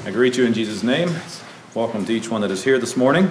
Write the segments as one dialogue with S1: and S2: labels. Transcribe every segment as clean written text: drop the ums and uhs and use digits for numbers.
S1: I greet you in Jesus' name. Welcome to each one that is here this morning.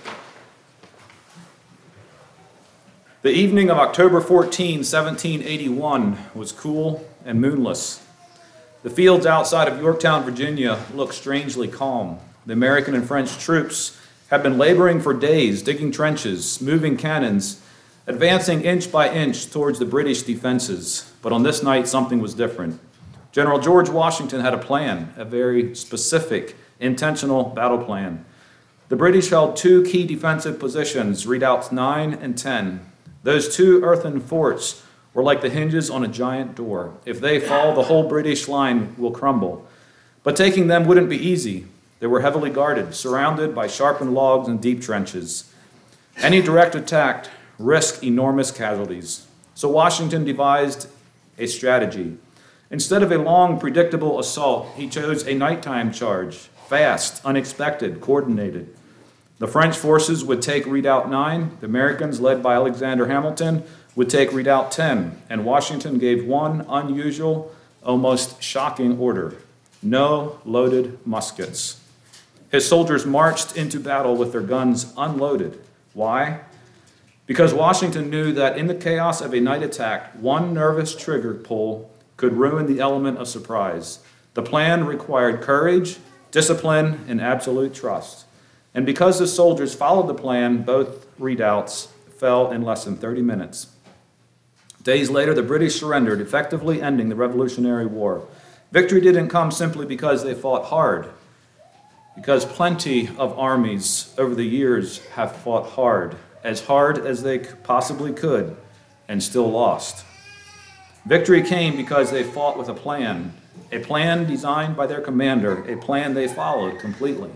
S1: The evening of October 14, 1781 was cool and moonless. The fields outside of Yorktown, Virginia looked strangely calm. The American and French troops had been laboring for days, digging trenches, moving cannons, advancing inch by inch towards the British defenses. But on this night, something was different. General George Washington had a plan, a very specific, intentional battle plan. The British held two key defensive positions, redoubts 9 and 10. Those two earthen forts were like the hinges on a giant door. If they fall, the whole British line will crumble. But taking them wouldn't be easy. They were heavily guarded, surrounded by sharpened logs and deep trenches. Any direct attack risked enormous casualties. So Washington devised a strategy. Instead of a long, predictable assault, he chose a nighttime charge, fast, unexpected, coordinated. The French forces would take Redoubt 9, the Americans, led by Alexander Hamilton, would take Redoubt 10, and Washington gave one unusual, almost shocking order: no loaded muskets. His soldiers marched into battle with their guns unloaded. Why? Because Washington knew that in the chaos of a night attack, one nervous trigger pull could ruin the element of surprise. The plan required courage, discipline, and absolute trust. And because the soldiers followed the plan, both redoubts fell in less than 30 minutes. Days later, the British surrendered, effectively ending the Revolutionary War. Victory didn't come simply because they fought hard, because plenty of armies over the years have fought hard as they possibly could, and still lost. Victory came because they fought with a plan designed by their commander, a plan they followed completely.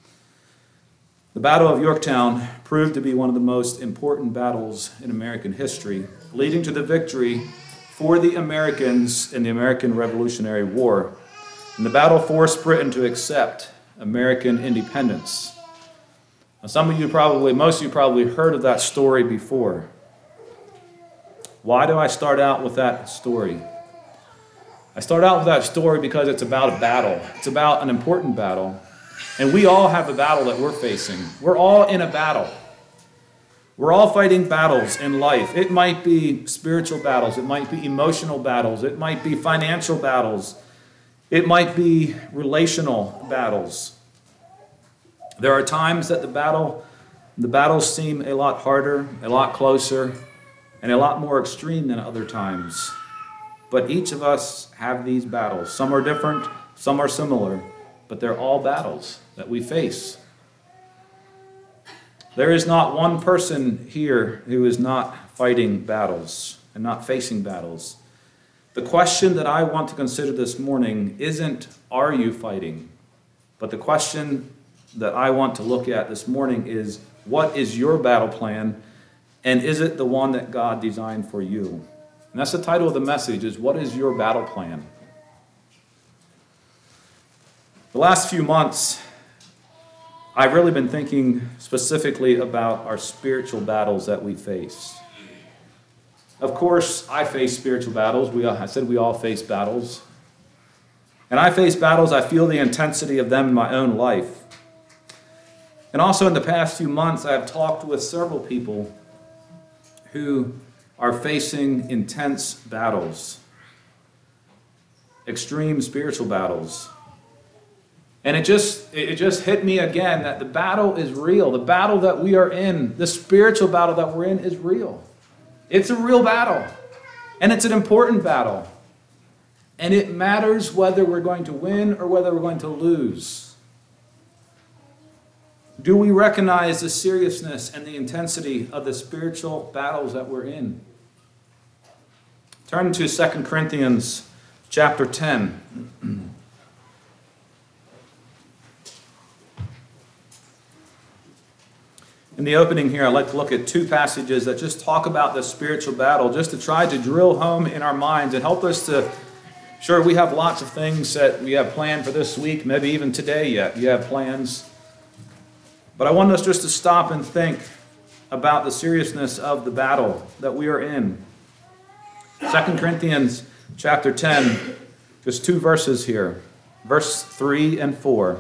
S1: The Battle of Yorktown proved to be one of the most important battles in American history, leading to the victory for the Americans in the American Revolutionary War. And the battle forced Britain to accept American independence. Now, most of you probably heard of that story before. Why do I start out with that story? I start out with that story because it's about a battle. It's about an important battle. And we all have a battle that we're facing. We're all in a battle. We're all fighting battles in life. It might be spiritual battles. It might be emotional battles. It might be financial battles. It might be relational battles. There are times that the battles seem a lot harder, a lot closer, and a lot more extreme than other times. But each of us have these battles. Some are different, some are similar, but they're all battles that we face. There is not one person here who is not fighting battles and not facing battles. The question that I want to consider this morning isn't, are you fighting? But the question that I want to look at this morning is, what is your battle plan? And is it the one that God designed for you? And that's the title of the message, is what is your battle plan? The last few months, I've really been thinking specifically about our spiritual battles that we face. Of course, I face spiritual battles. I said we all face battles. And I face battles, I feel the intensity of them in my own life. And also in the past few months, I've talked with several people who are facing intense battles, extreme spiritual battles. And it just hit me again that the battle is real. The battle that we are in, the spiritual battle that we're in, is real. It's a real battle. And it's an important battle. And it matters whether we're going to win or whether we're going to lose. Do we recognize the seriousness and the intensity of the spiritual battles that we're in? Turn to 2 Corinthians chapter 10. In the opening here, I'd like to look at two passages that just talk about the spiritual battle, just to try to drill home in our minds and help us to, sure, we have lots of things that we have planned for this week, maybe even today yet. You have plans. But I want us just to stop and think about the seriousness of the battle that we are in. 2 Corinthians chapter 10, just two verses here. verse 3 and 4.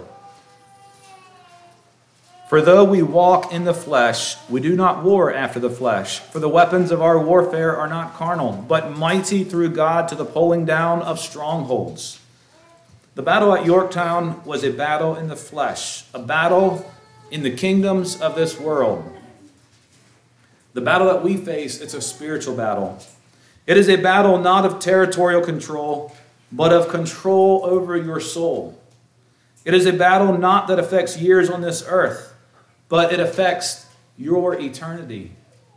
S1: For though we walk in the flesh, we do not war after the flesh. For the weapons of our warfare are not carnal, but mighty through God to the pulling down of strongholds. The battle at Yorktown was a battle in the flesh, a battle in the kingdoms of this world. The battle that we face, it's a spiritual battle. It is a battle not of territorial control, but of control over your soul. It is a battle not that affects years on this earth, but it affects your eternity.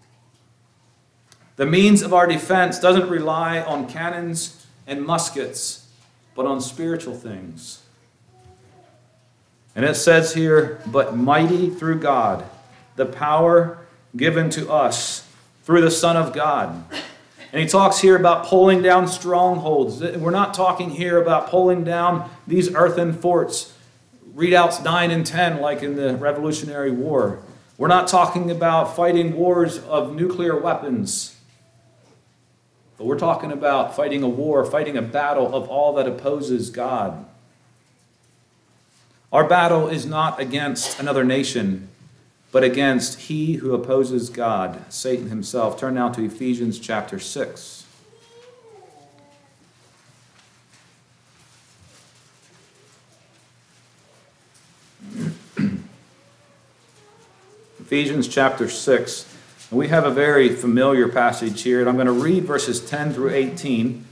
S1: The means of our defense doesn't rely on cannons and muskets, but on spiritual things. And it says here, but mighty through God, the power given to us through the Son of God. And he talks here about pulling down strongholds. We're not talking here about pulling down these earthen forts, readouts 9 and 10 like in the Revolutionary War. We're not talking about fighting wars of nuclear weapons. But we're talking about fighting a war, fighting a battle of all that opposes God. Our battle is not against another nation, but against he who opposes God, Satan himself. Turn now to Ephesians chapter 6. Ephesians chapter 6. And we have a very familiar passage here, and I'm going to read verses 10 through 18.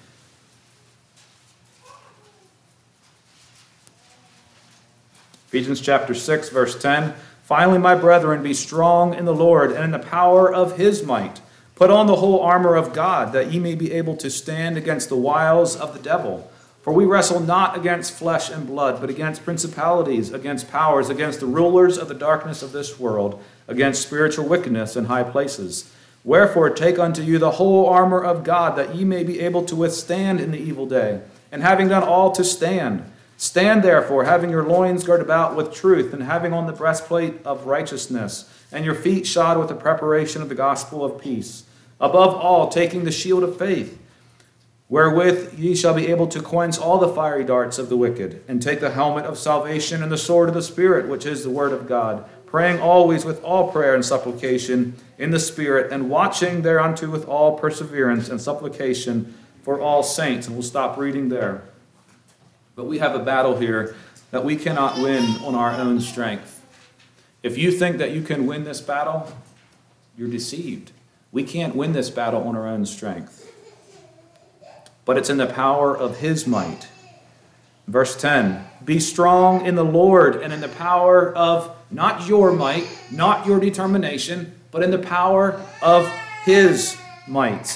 S1: Ephesians chapter 6, verse 10. Finally, my brethren, be strong in the Lord and in the power of his might. Put on the whole armor of God, that ye may be able to stand against the wiles of the devil. For we wrestle not against flesh and blood, but against principalities, against powers, against the rulers of the darkness of this world, against spiritual wickedness in high places. Wherefore take unto you the whole armor of God, that ye may be able to withstand in the evil day. And having done all to stand, stand therefore, having your loins girded about with truth, and having on the breastplate of righteousness, and your feet shod with the preparation of the gospel of peace. Above all, taking the shield of faith, wherewith ye shall be able to quench all the fiery darts of the wicked, and take the helmet of salvation and the sword of the Spirit, which is the word of God, praying always with all prayer and supplication in the Spirit, and watching thereunto with all perseverance and supplication for all saints. And we'll stop reading there. But we have a battle here that we cannot win on our own strength. If you think that you can win this battle, you're deceived. We can't win this battle on our own strength. But it's in the power of his might. Verse 10, be strong in the Lord and in the power of not your might, not your determination, but in the power of his might.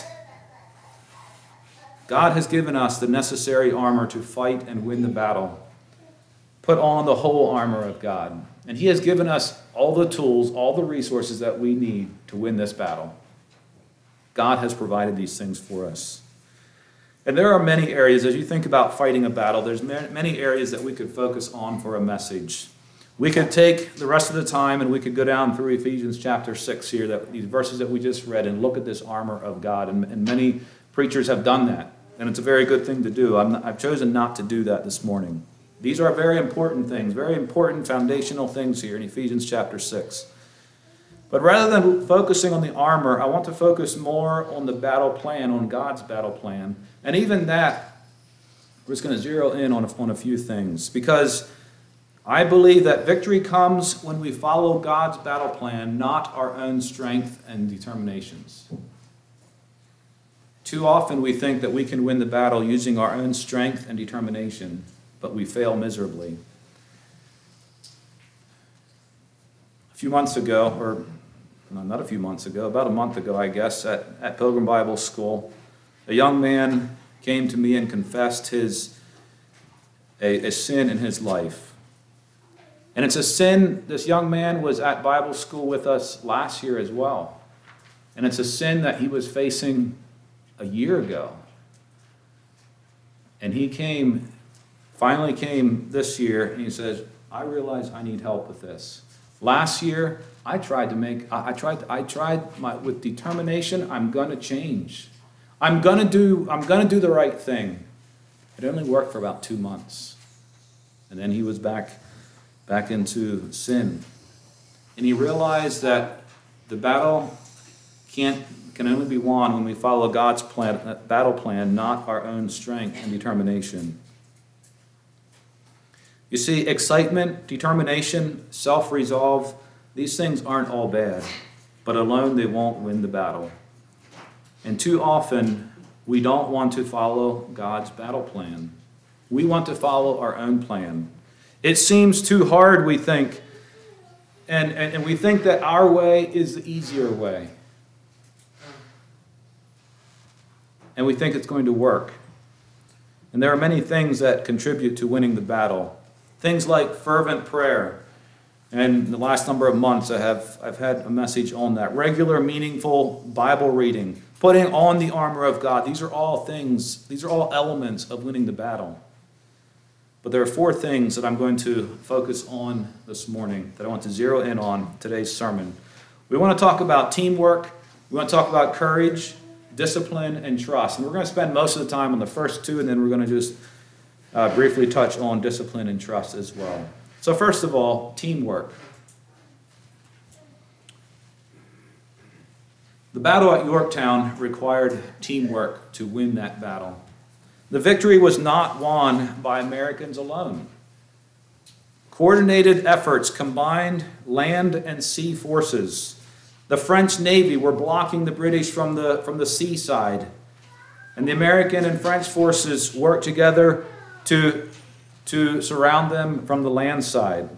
S1: God has given us the necessary armor to fight and win the battle. Put on the whole armor of God. And he has given us all the tools, all the resources that we need to win this battle. God has provided these things for us. And there are many areas, as you think about fighting a battle, there's many areas that we could focus on for a message. We could take the rest of the time and we could go down through Ephesians chapter 6 here, these verses that we just read, and look at this armor of God. And many preachers have done that, and it's a very good thing to do. I've chosen not to do that this morning. These are very important things, very important foundational things here in Ephesians chapter 6. But rather than focusing on the armor, I want to focus more on the battle plan, on God's battle plan. And even that, we're just going to zero in on a few things. Because I believe that victory comes when we follow God's battle plan, not our own strength and determinations. Too often we think that we can win the battle using our own strength and determination, but we fail miserably. A few months ago, or no, not a few months ago, about a month ago, I guess, at Pilgrim Bible School, a young man came to me and confessed a sin in his life. And it's a sin, this young man was at Bible school with us last year as well. And it's a sin that he was facing a year ago. And he finally came this year, and he says, I realize I need help with this. Last year, I tried with determination, I'm going to change. I'm going to do the right thing. It only worked for about 2 months. And then he was back into sin. And he realized that the battle can only be won when we follow God's battle plan, not our own strength and determination. You see, excitement, determination, self-resolve, these things aren't all bad, but alone they won't win the battle. And too often, we don't want to follow God's battle plan. We want to follow our own plan. It seems too hard, we think, and we think that our way is the easier way. And we think it's going to work. And there are many things that contribute to winning the battle. Things like fervent prayer. And in the last number of months, I've had a message on that. Regular, meaningful Bible reading. Putting on the armor of God. These are all elements of winning the battle. But there are 4 things that I'm going to focus on this morning that I want to zero in on today's sermon. We want to talk about teamwork. We want to talk about courage, discipline, and trust. And we're going to spend most of the time on the first 2, and then we're going to just briefly touch on discipline and trust as well. So first of all, teamwork. The battle at Yorktown required teamwork to win that battle. The victory was not won by Americans alone. Coordinated efforts combined land and sea forces. The French Navy were blocking the British from the seaside, and the American and French forces worked together to surround them from the land side.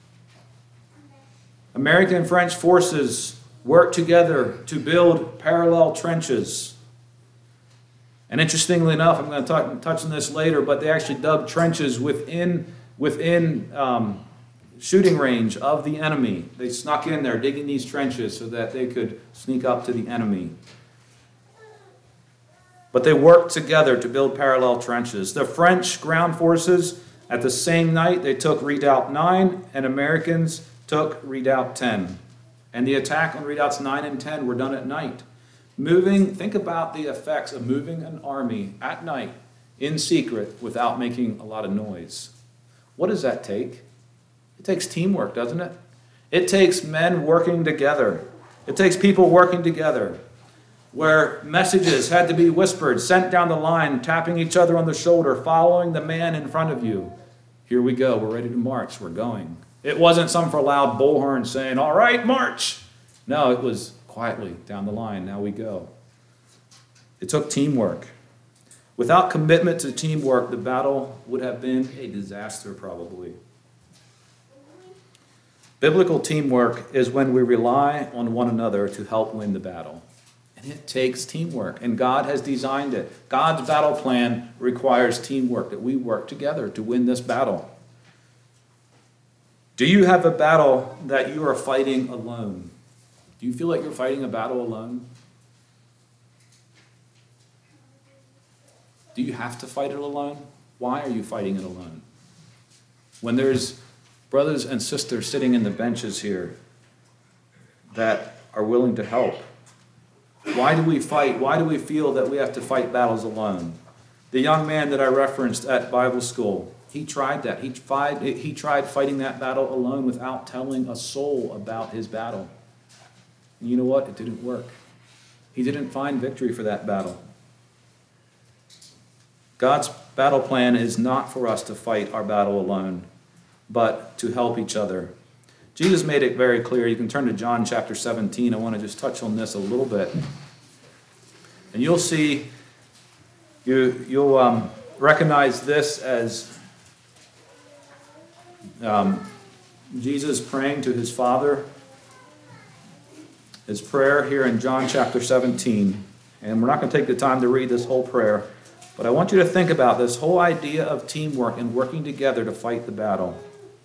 S1: American and French forces worked together to build parallel trenches. And interestingly enough, I'm going to touch on this later, but they actually dug trenches within shooting range of the enemy. They snuck in there digging these trenches so that they could sneak up to the enemy. But they worked together to build parallel trenches. The French ground forces, at the same night, they took Redoubt 9, and Americans took Redoubt 10. And the attack on Redoubts 9 and 10 were done at night. Think about the effects of moving an army at night in secret without making a lot of noise. What does that take? It takes teamwork, doesn't it? It takes men working together. It takes people working together, where messages had to be whispered, sent down the line, tapping each other on the shoulder, following the man in front of you. Here we go. We're ready to march. We're going. It wasn't some for loud bullhorn saying, all right, march. No, it was quietly down the line. Now we go. It took teamwork. Without commitment to teamwork, the battle would have been a disaster probably. Biblical teamwork is when we rely on one another to help win the battle. And it takes teamwork, and God has designed it. God's battle plan requires teamwork, that we work together to win this battle. Do you have a battle that you are fighting alone? Do you feel like you're fighting a battle alone? Do you have to fight it alone? Why are you fighting it alone? When there's brothers and sisters sitting in the benches here that are willing to help. Why do we fight? Why do we feel that we have to fight battles alone? The young man that I referenced at Bible school, he tried that. He tried fighting that battle alone without telling a soul about his battle. And you know what? It didn't work. He didn't find victory for that battle. God's battle plan is not for us to fight our battle alone, but to help each other. Jesus made it very clear. You can turn to John chapter 17. I want to just touch on this a little bit. And you'll see, you'll recognize this as Jesus praying to his Father. His prayer here in John chapter 17. And we're not going to take the time to read this whole prayer, but I want you to think about this whole idea of teamwork and working together to fight the battle.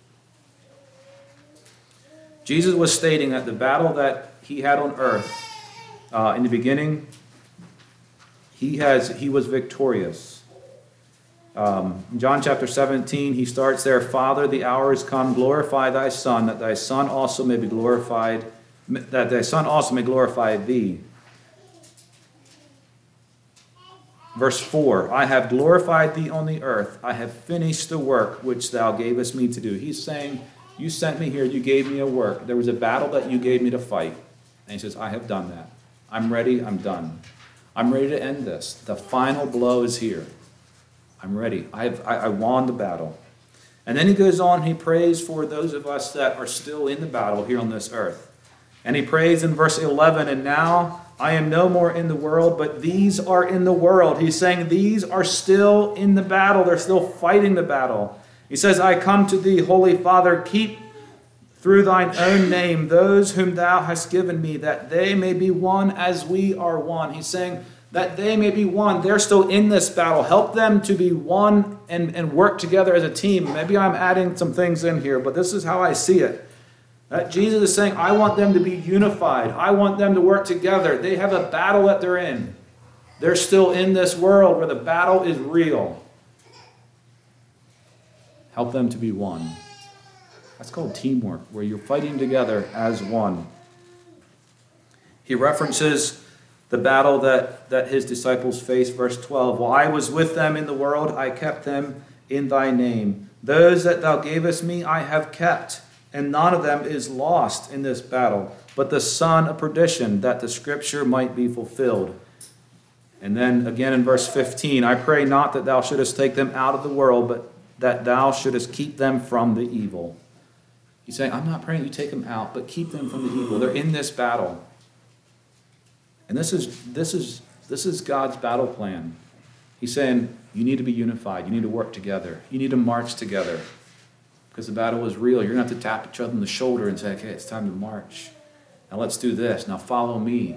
S1: Jesus was stating that the battle that he had on earth, in the beginning, he was victorious. In John chapter 17, he starts there, Father, the hour is come, glorify thy Son, that thy Son also may be glorified, that thy Son also may glorify thee. Verse 4, I have glorified thee on the earth. I have finished the work which thou gavest me to do. He's saying, you sent me here, you gave me a work. There was a battle that you gave me to fight. And he says, I have done that. I'm ready, I'm done. I'm ready to end this. The final blow is here. I'm ready. I won the battle. And then he goes on, he prays for those of us that are still in the battle here on this earth. And he prays in verse 11, and now I am no more in the world, but these are in the world. He's saying these are still in the battle. They're still fighting the battle. He says, I come to thee, Holy Father, keep through thine own name those whom thou hast given me, that they may be one as we are one. He's saying that they may be one. They're still in this battle. Help them to be one and work together as a team. Maybe I'm adding some things in here, but this is how I see it. That Jesus is saying, I want them to be unified. I want them to work together. They have a battle that they're in. They're still in this world where the battle is real. Help them to be one. That's called teamwork, where you're fighting together as one. He references the battle that his disciples faced, verse 12. While I was with them in the world, I kept them in thy name. Those that thou gavest me, I have kept. And none of them is lost in this battle, but the son of perdition, that the scripture might be fulfilled. And then again in verse 15, I pray not that thou shouldest take them out of the world, but that thou shouldest keep them from the evil. He's saying, I'm not praying you take them out, but keep them from the evil. They're in this battle. And this is God's battle plan. He's saying, you need to be unified. You need to work together. You need to march together. Because the battle is real. You're going to have to tap each other on the shoulder and say, okay, it's time to march. Now let's do this. Now follow me.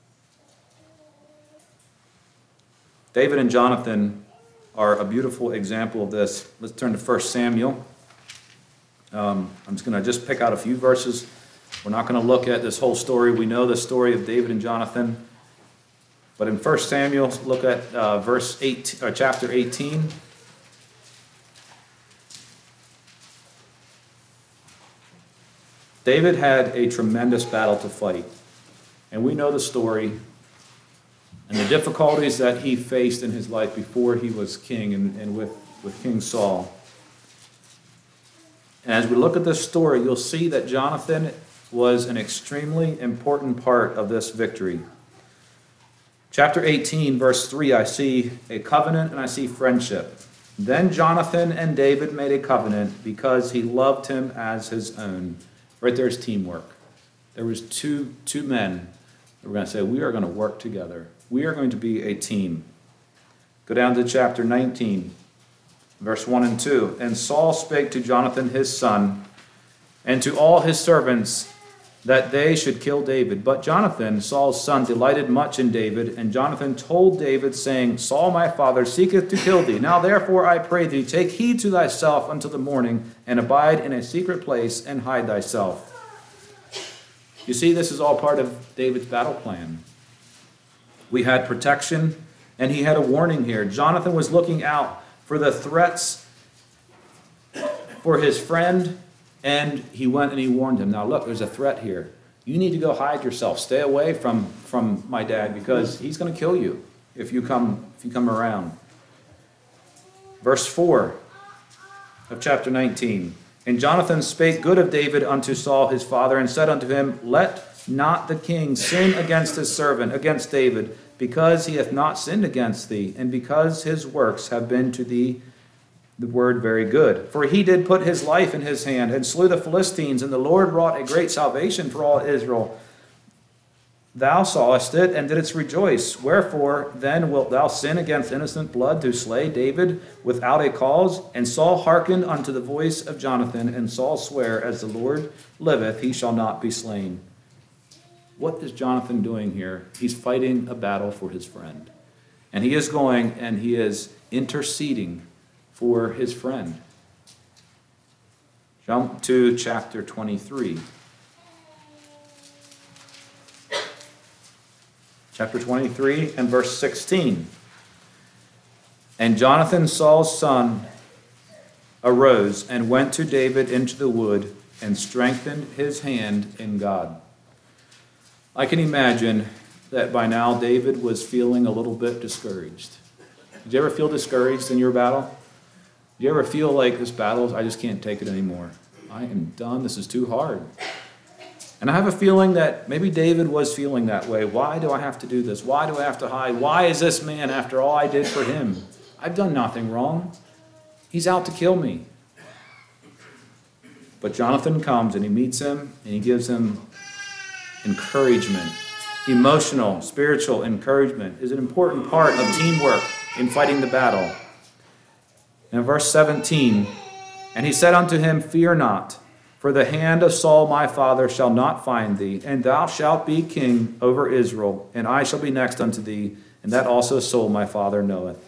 S1: David and Jonathan are a beautiful example of this. Let's turn to 1 Samuel. I'm just going to pick out a few verses. We're not going to look at this whole story. We know the story of David and Jonathan. But in 1 Samuel, look at chapter 18. David had a tremendous battle to fight, and we know the story and the difficulties that he faced in his life before he was king and with King Saul. And as we look at this story, you'll see that Jonathan was an extremely important part of this victory. Chapter 18, verse 3, I see a covenant and I see friendship. Then Jonathan and David made a covenant because he loved him as his own. Right there's teamwork. There was two men that were going to say, we are going to work together. We are going to be a team. Go down to chapter 19, verse 1 and 2. And Saul spake to Jonathan his son, and to all his servants, that they should kill David. But Jonathan, Saul's son, delighted much in David, and Jonathan told David, saying, Saul my father seeketh to kill thee. Now therefore I pray thee, take heed to thyself until the morning, and abide in a secret place, and hide thyself. You see, this is all part of David's battle plan. We had protection, and he had a warning here. Jonathan was looking out for the threats for his friend, and he went and he warned him. Now look, there's a threat here. You need to go hide yourself. Stay away from my dad, because he's going to kill you if you come around. Verse 4 of chapter 19. And Jonathan spake good of David unto Saul his father, and said unto him, Let not the king sin against his servant, against David, because he hath not sinned against thee, and because his works have been to thee the word very good. For he did put his life in his hand, and slew the Philistines, and the Lord wrought a great salvation for all Israel. Thou sawest it, and didst rejoice. Wherefore then wilt thou sin against innocent blood to slay David without a cause? And Saul hearkened unto the voice of Jonathan, and Saul sware, As the Lord liveth, he shall not be slain. What is Jonathan doing here? He's fighting a battle for his friend. And he is going and he is interceding for his friend. Jump to chapter 23. Chapter 23 and verse 16. And Jonathan, Saul's son, arose and went to David into the wood and strengthened his hand in God. I can imagine that by now David was feeling a little bit discouraged. Did you ever feel discouraged in your battle? Did you ever feel like this battle, I just can't take it anymore? I am done. This is too hard. And I have a feeling that maybe David was feeling that way. Why do I have to do this? Why do I have to hide? Why is this man, after all I did for him? I've done nothing wrong. He's out to kill me. But Jonathan comes and he meets him and he gives him encouragement. Emotional, spiritual encouragement is an important part of teamwork in fighting the battle. In verse 17, and he said unto him, Fear not, for the hand of Saul my father shall not find thee, and thou shalt be king over Israel, and I shall be next unto thee, and that also Saul my father knoweth.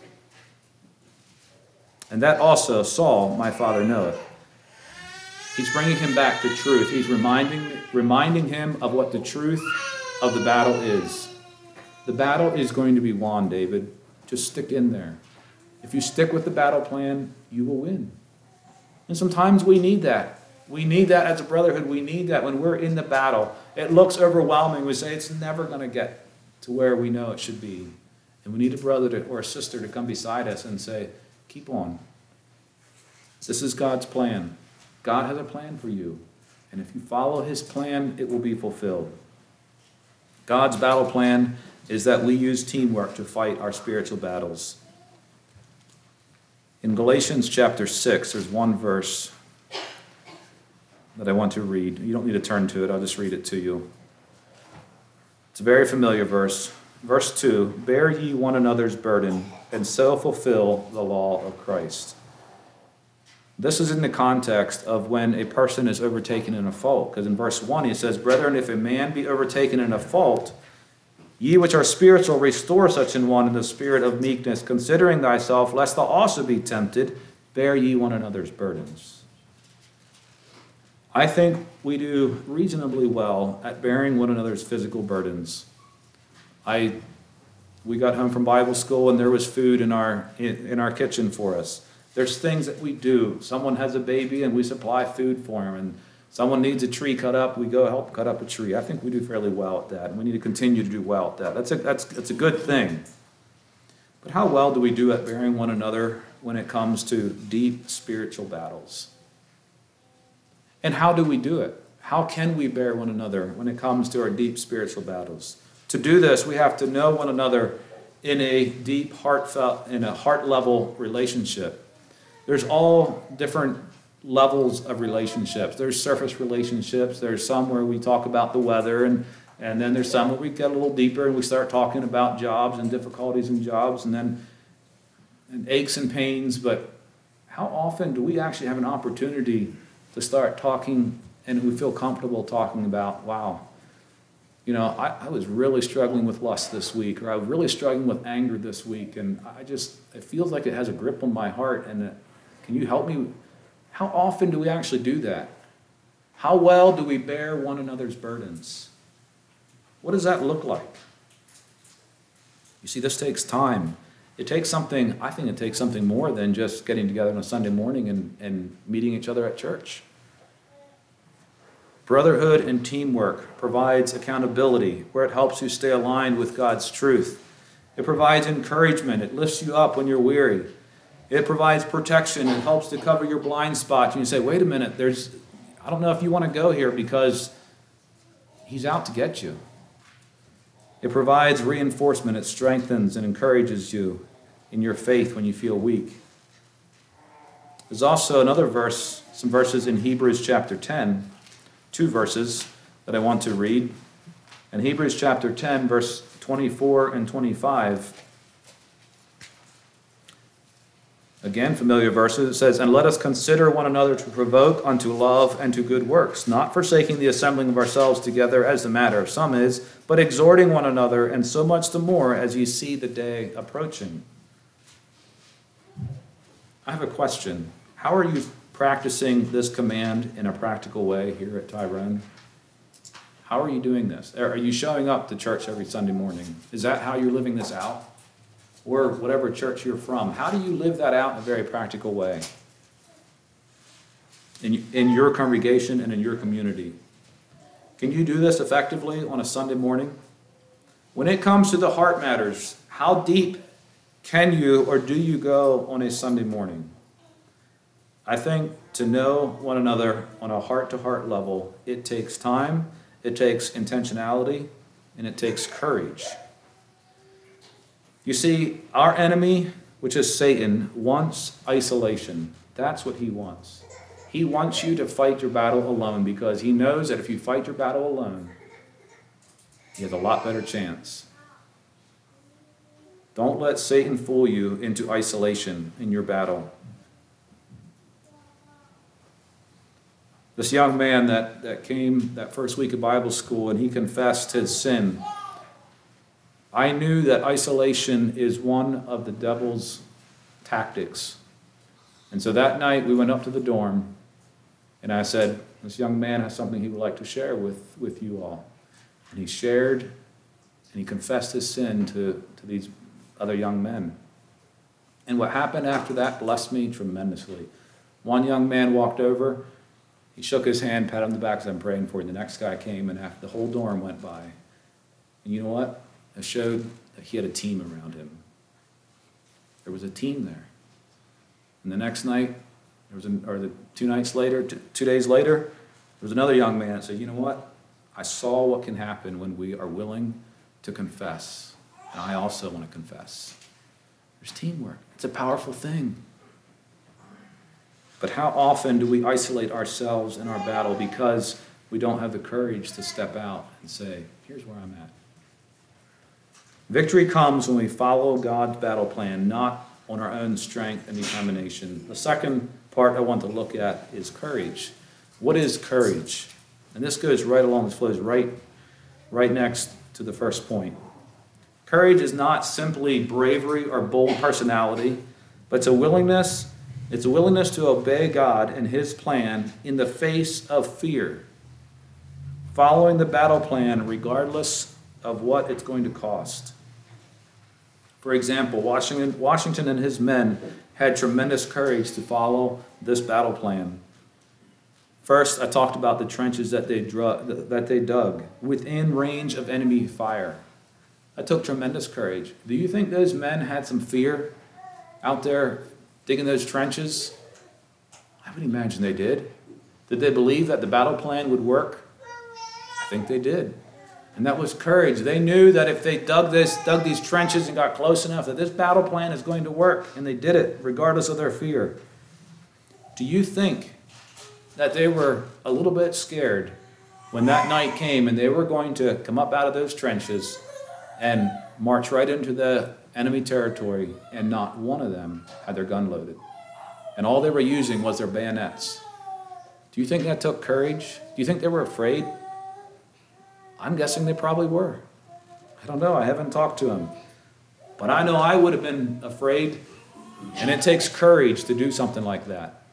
S1: And that also Saul my father knoweth. He's bringing him back to truth. He's reminding him of what the truth of the battle is. The battle is going to be won, David. Just stick in there. If you stick with the battle plan, you will win. And sometimes we need that. We need that as a brotherhood. We need that when we're in the battle. It looks overwhelming. We say it's never going to get to where we know it should be. And we need a brother or a sister to come beside us and say, keep on. This is God's plan. God has a plan for you. And if you follow his plan, it will be fulfilled. God's battle plan is that we use teamwork to fight our spiritual battles. In Galatians chapter 6, there's one verse that I want to read. You don't need to turn to it. I'll just read it to you. It's a very familiar verse. Verse 2, Bear ye one another's burden, and so fulfill the law of Christ. This is in the context of when a person is overtaken in a fault. Because in verse 1 he says, Brethren, if a man be overtaken in a fault, ye which are spiritual, restore such an one in the spirit of meekness, considering thyself, lest thou also be tempted, bear ye one another's burdens. I think we do reasonably well at bearing one another's physical burdens. We got home from Bible school and there was food in our kitchen for us. There's things that we do. Someone has a baby and we supply food for him, and someone needs a tree cut up, we go help cut up a tree. I think we do fairly well at that, and we need to continue to do well at that. That's a good thing. But how well do we do at bearing one another when it comes to deep spiritual battles? And how do we do it? How can we bear one another when it comes to our deep spiritual battles? To do this, we have to know one another in a deep, heart-level relationship. There's all different levels of relationships. There's surface relationships. There's some where we talk about the weather, and then there's some where we get a little deeper and we start talking about jobs and difficulties in jobs, and aches and pains. But how often do we actually have an opportunity to start talking and we feel comfortable talking about, wow, I was really struggling with lust this week, or I was really struggling with anger this week, and it feels like it has a grip on my heart, and can you help me? How often do we actually do that? How well do we bear one another's burdens? What does that look like? You see, this takes time. I think it takes something more than just getting together on a Sunday morning and meeting each other at church. Brotherhood and teamwork provides accountability where it helps you stay aligned with God's truth. It provides encouragement. It lifts you up when you're weary. It provides protection. It helps to cover your blind spots. And you say, wait a minute, I don't know if you want to go here because he's out to get you. It provides reinforcement. It strengthens and encourages you in your faith when you feel weak. There's also some verses in Hebrews chapter 10, 2 verses that I want to read. In Hebrews chapter 10, verse 24 and 25, again, familiar verses. It says, And let us consider one another to provoke unto love and to good works, not forsaking the assembling of ourselves together as the matter of some is, but exhorting one another, and so much the more as ye see the day approaching. I have a question. How are you practicing this command in a practical way here at Tyrone? How are you doing this? Are you showing up to church every Sunday morning? Is that how you're living this out? Or whatever church you're from, how do you live that out in a very practical way in your congregation and in your community? Can you do this effectively on a Sunday morning? When it comes to the heart matters, how deep Can you or do you go on a Sunday morning? I think to know one another on a heart-to-heart level, it takes time, it takes intentionality, and it takes courage. You see, our enemy, which is Satan, wants isolation. That's what he wants. He wants you to fight your battle alone because he knows that if you fight your battle alone, he has a lot better chance. Don't let Satan fool you into isolation in your battle. This young man that came that first week of Bible school and he confessed his sin. I knew that isolation is one of the devil's tactics. And so that night we went up to the dorm and I said, this young man has something he would like to share with you all. And he shared and he confessed his sin to these other young men. And what happened after that blessed me tremendously. One young man walked over, he shook his hand, patted him on the back, said, I'm praying for you. The next guy came and after the whole dorm went by. And you know what? It showed that he had a team around him. There was a team there. And the next night, the 2 nights later, 2 days later, there was another young man that said, you know what? I saw what can happen when we are willing to confess. And I also want to confess. There's teamwork. It's a powerful thing. But how often do we isolate ourselves in our battle because we don't have the courage to step out and say, here's where I'm at. Victory comes when we follow God's battle plan, not on our own strength and determination. The second part I want to look at is courage. What is courage? And this goes right along, this flows right next to the first point. Courage is not simply bravery or bold personality, but it's a willingness to obey God and his plan in the face of fear, following the battle plan regardless of what it's going to cost. For example, Washington and his men had tremendous courage to follow this battle plan. First, I talked about the trenches that they dug within range of enemy fire. That took tremendous courage. Do you think those men had some fear out there digging those trenches? I would imagine they did. Did they believe that the battle plan would work? I think they did. And that was courage. They knew that if they dug these trenches and got close enough, that this battle plan is going to work. And they did it, regardless of their fear. Do you think that they were a little bit scared when that night came and they were going to come up out of those trenches and march right into the enemy territory, and not one of them had their gun loaded? And all they were using was their bayonets. Do you think that took courage? Do you think they were afraid? I'm guessing they probably were. I don't know. I haven't talked to them. But I know I would have been afraid, and it takes courage to do something like that.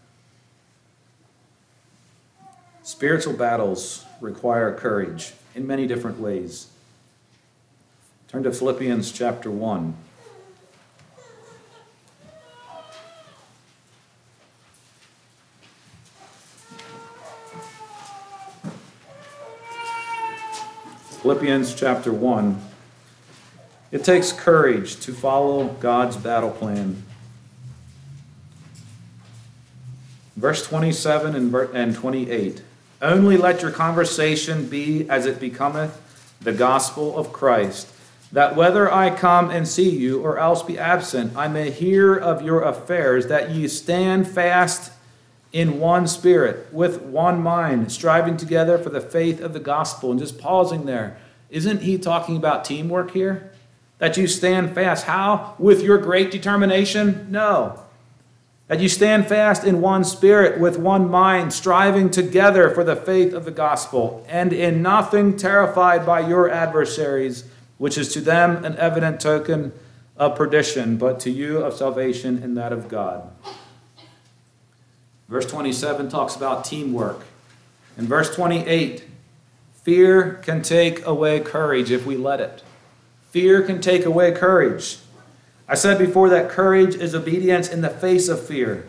S1: Spiritual battles require courage in many different ways. Turn to Philippians chapter 1. Philippians chapter 1. It takes courage to follow God's battle plan. Verse 27 and 28. Only let your conversation be as it becometh the gospel of Christ, that whether I come and see you or else be absent, I may hear of your affairs, that ye stand fast in one spirit, with one mind, striving together for the faith of the gospel. And just pausing there, isn't he talking about teamwork here? That you stand fast. How? With your great determination? No. That you stand fast in one spirit, with one mind, striving together for the faith of the gospel, and in nothing terrified by your adversaries, which is to them an evident token of perdition, but to you of salvation and that of God. Verse 27 talks about teamwork. In verse 28, fear can take away courage if we let it. Fear can take away courage. I said before that courage is obedience in the face of fear.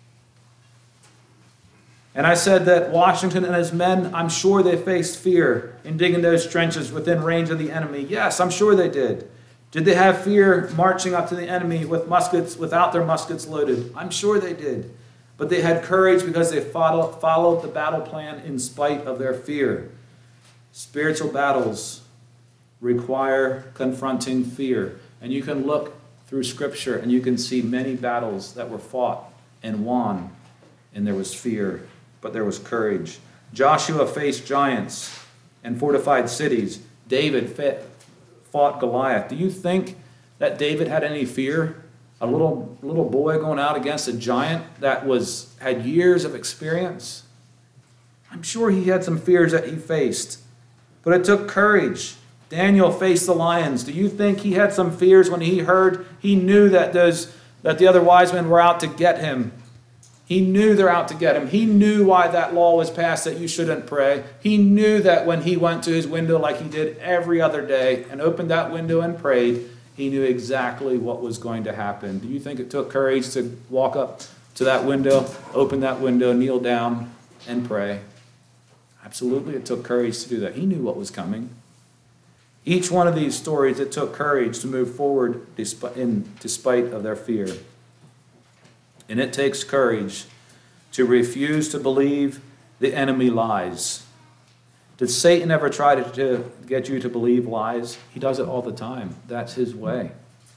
S1: And I said that Washington and his men, I'm sure they faced fear in digging those trenches within range of the enemy. Yes, I'm sure they did. Did they have fear marching up to the enemy with muskets, without their muskets loaded? I'm sure they did. But they had courage because they followed the battle plan in spite of their fear. Spiritual battles require confronting fear. And you can look through Scripture and you can see many battles that were fought and won. And there was fear, but there was courage. Joshua faced giants and fortified cities. David fought Goliath. Do you think that David had any fear? A little boy going out against a giant that had years of experience? I'm sure he had some fears that he faced, but it took courage. Daniel faced the lions. Do you think he had some fears when he knew that the other wise men were out to get him? He knew they're out to get him. He knew why that law was passed that you shouldn't pray. He knew that when he went to his window like he did every other day and opened that window and prayed, he knew exactly what was going to happen. Do you think it took courage to walk up to that window, open that window, kneel down, and pray? Absolutely, it took courage to do that. He knew what was coming. Each one of these stories, it took courage to move forward despite of their fear. And it takes courage to refuse to believe the enemy lies. Did Satan ever try to get you to believe lies? He does it all the time. That's his way.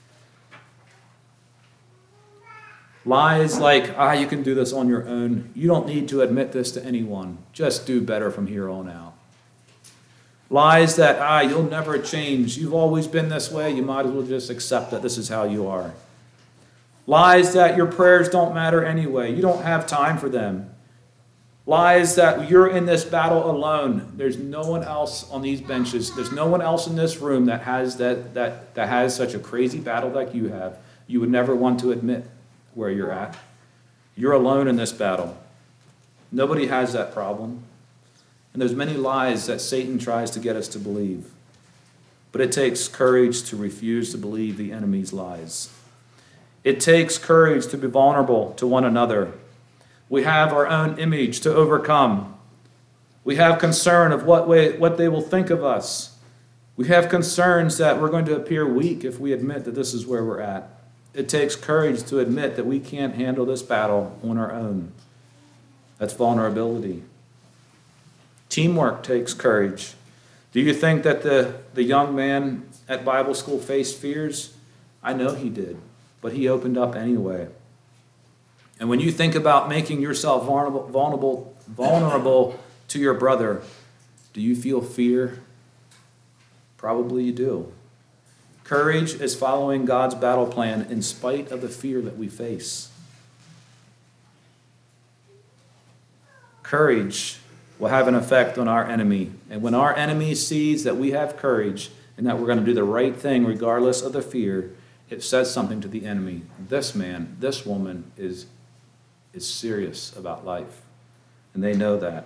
S1: Lies like, you can do this on your own. You don't need to admit this to anyone. Just do better from here on out. Lies that, you'll never change. You've always been this way. You might as well just accept that this is how you are. Lies that your prayers don't matter anyway. You don't have time for them. Lies that you're in this battle alone. There's no one else on these benches. There's no one else in this room that has that has such a crazy battle like you have. You would never want to admit where you're at. You're alone in this battle. Nobody has that problem. And there's many lies that Satan tries to get us to believe. But it takes courage to refuse to believe the enemy's lies. It takes courage to be vulnerable to one another. We have our own image to overcome. We have concern of what they will think of us. We have concerns that we're going to appear weak if we admit that this is where we're at. It takes courage to admit that we can't handle this battle on our own. That's vulnerability. Teamwork takes courage. Do you think that the young man at Bible school faced fears? I know he did, but he opened up anyway. And when you think about making yourself vulnerable to your brother, do you feel fear? Probably you do. Courage is following God's battle plan in spite of the fear that we face. Courage will have an effect on our enemy. And when our enemy sees that we have courage and that we're going to do the right thing regardless of the fear, it says something to the enemy. This man, this woman is serious about life. And they know that.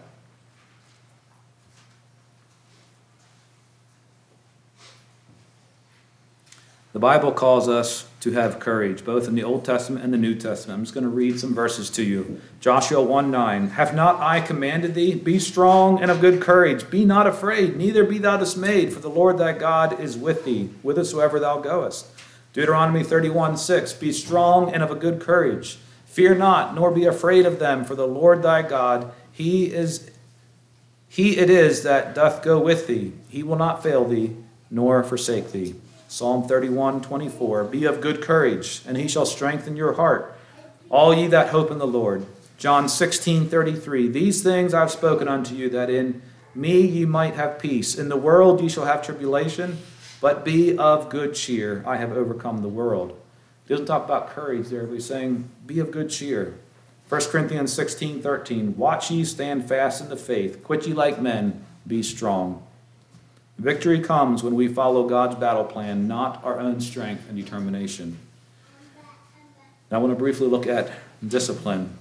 S1: The Bible calls us to have courage, both in the Old Testament and the New Testament. I'm just going to read some verses to you. Joshua 1:9. Have not I commanded thee? Be strong and of good courage. Be not afraid, neither be thou dismayed, for the Lord thy God is with thee, whithersoever thou goest. Deuteronomy 31:6. Be strong and of a good courage. Fear not, nor be afraid of them, for the Lord thy God, He it is that doth go with thee. He will not fail thee, nor forsake thee. Psalm 31:24. Be of good courage, and he shall strengthen your heart, all ye that hope in the Lord. John 16:33. These things I've spoken unto you, that in me ye might have peace. In the world ye shall have tribulation, but be of good cheer. I have overcome the world. He doesn't talk about courage there, but he's saying, be of good cheer. 1 Corinthians 16:13. Watch ye, stand fast in the faith. Quit ye like men, be strong. Victory comes when we follow God's battle plan, not our own strength and determination. Now I want to briefly look at discipline.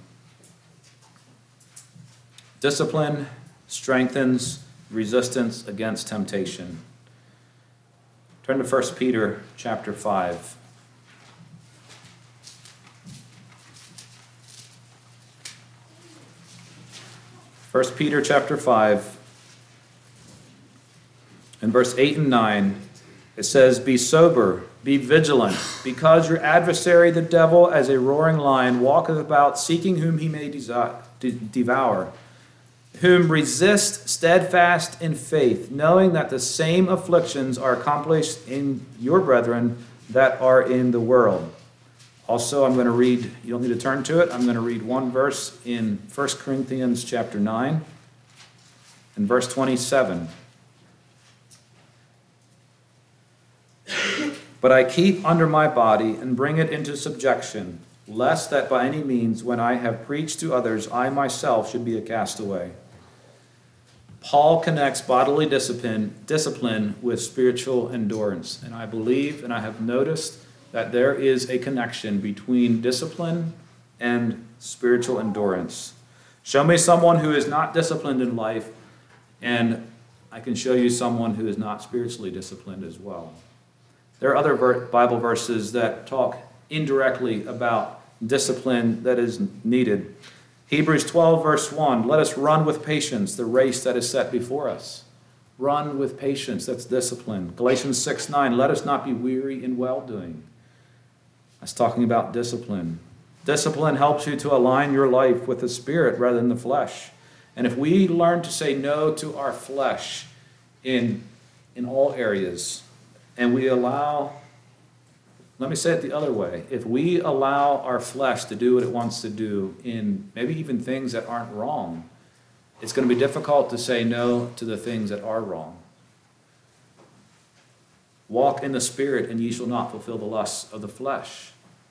S1: Discipline strengthens resistance against temptation. Turn to 1 Peter chapter 5. 1 Peter chapter 5, in verse 8 and 9, it says, Be sober, Be vigilant, because your adversary, the devil, as a roaring lion, walketh about, seeking whom he may devour. Whom resist steadfast in faith, knowing that the same afflictions are accomplished in your brethren that are in the world. Also, I'm going to read, you don't need to turn to it, I'm going to read one verse in 1 Corinthians chapter 9 and verse 27. But I keep under my body and bring it into subjection, lest that by any means, when I have preached to others, I myself should be a castaway. Paul connects bodily discipline with spiritual endurance. And I believe, and I have noticed, that there is a connection between discipline and spiritual endurance. Show me someone who is not disciplined in life, and I can show you someone who is not spiritually disciplined as well. There are other Bible verses that talk indirectly about discipline that is needed. Hebrews 12, verse 1, let us run with patience the race that is set before us. Run with patience, that's discipline. Galatians 6, 9, let us not be weary in well-doing. That's talking about discipline. Discipline helps you to align your life with the Spirit rather than the flesh. And if we learn to say no to our flesh in all areas, and we allow, let me say it the other way, if we allow our flesh to do what it wants to do in maybe even things that aren't wrong, it's going to be difficult to say no to the things that are wrong. Walk in the Spirit, and ye shall not fulfill the lusts of the flesh.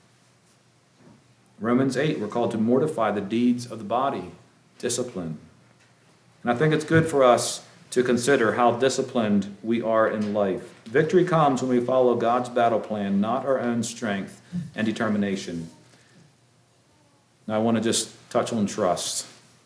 S1: Romans 8, we're called to mortify the deeds of the body, discipline. And I think it's good for us to consider how disciplined we are in life. Victory comes when we follow God's battle plan, not our own strength and determination. Now I want to just touch on trust.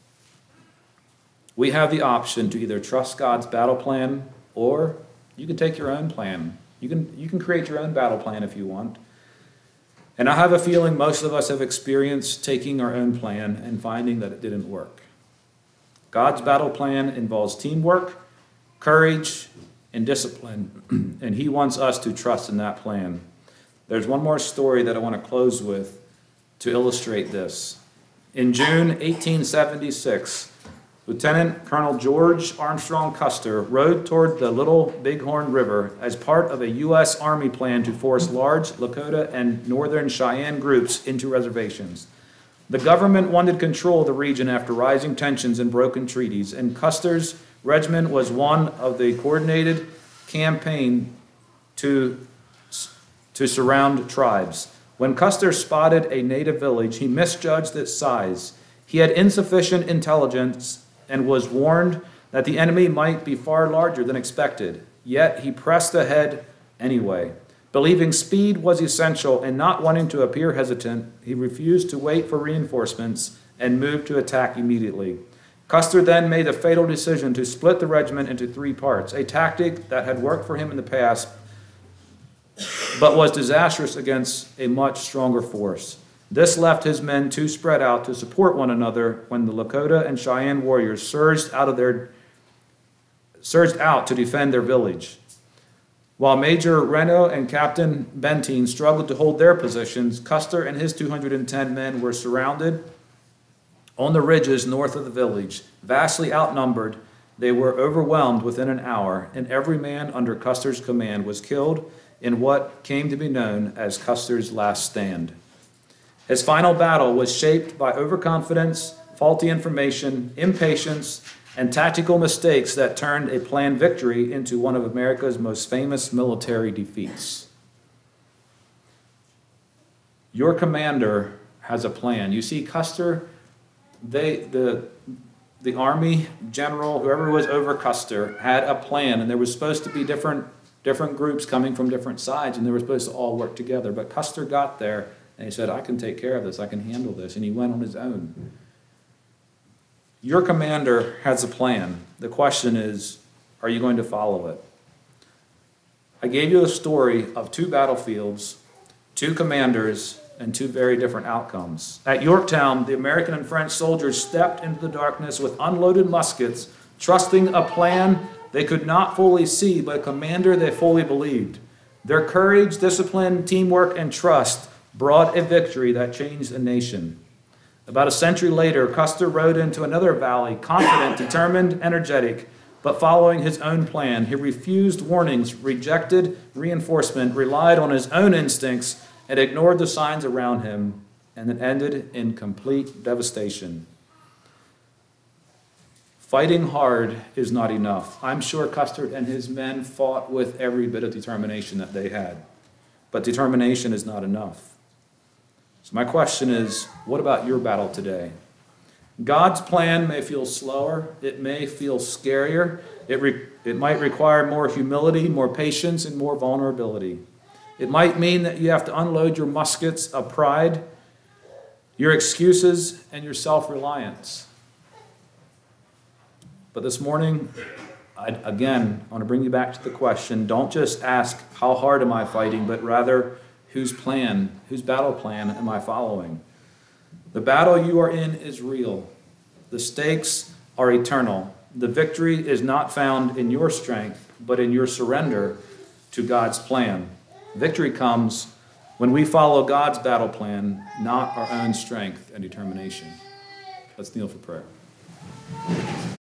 S1: We have the option to either trust God's battle plan, or you can take your own plan. You can create your own battle plan if you want. And I have a feeling most of us have experienced taking our own plan and finding that it didn't work. God's battle plan involves teamwork, courage, and discipline, and he wants us to trust in that plan. There's one more story that I want to close with to illustrate this. In June 1876, Lieutenant Colonel George Armstrong Custer rode toward the Little Bighorn River as part of a U.S. Army plan to force large Lakota and Northern Cheyenne groups into reservations. The government wanted control of the region after rising tensions and broken treaties, and Custer's regiment was one of the coordinated campaign to surround tribes. When Custer spotted a native village, he misjudged its size. He had insufficient intelligence and was warned that the enemy might be far larger than expected. Yet he pressed ahead anyway. Believing speed was essential and not wanting to appear hesitant, he refused to wait for reinforcements and moved to attack immediately. Custer then made the fatal decision to split the regiment into 3 parts, a tactic that had worked for him in the past, but was disastrous against a much stronger force. This left his men too spread out to support one another when the Lakota and Cheyenne warriors surged out to defend their village. While Major Reno and Captain Benteen struggled to hold their positions, Custer and his 210 men were surrounded on the ridges north of the village. Vastly outnumbered, they were overwhelmed within an hour, and every man under Custer's command was killed in what came to be known as Custer's last stand. His final battle was shaped by overconfidence, faulty information, impatience, and tactical mistakes that turned a planned victory into one of America's most famous military defeats. Your commander has a plan. You see, Custer, the army general, whoever was over Custer, had a plan, and there was supposed to be different groups coming from different sides, and they were supposed to all work together. But Custer got there, and he said, I can take care of this, I can handle this, and he went on his own. Your commander has a plan. The question is, are you going to follow it? I gave you a story of 2 battlefields, 2 commanders, and 2 very different outcomes. At Yorktown, the American and French soldiers stepped into the darkness with unloaded muskets, trusting a plan they could not fully see, but a commander they fully believed. Their courage, discipline, teamwork, and trust brought a victory that changed a nation. About a century later, Custer rode into another valley, confident, determined, energetic, but following his own plan. He refused warnings, rejected reinforcement, relied on his own instincts, and ignored the signs around him, and it ended in complete devastation. Fighting hard is not enough. I'm sure Custer and his men fought with every bit of determination that they had, but determination is not enough. So my question is, what about your battle today? God's plan may feel slower. It may feel scarier. It might require more humility, more patience, and more vulnerability. It might mean that you have to unload your muskets of pride, your excuses, and your self-reliance. But this morning, I want to bring you back to the question, don't just ask, how hard am I fighting, but rather, whose battle plan am I following? The battle you are in is real. The stakes are eternal. The victory is not found in your strength, but in your surrender to God's plan. Victory comes when we follow God's battle plan, not our own strength and determination. Let's kneel for prayer.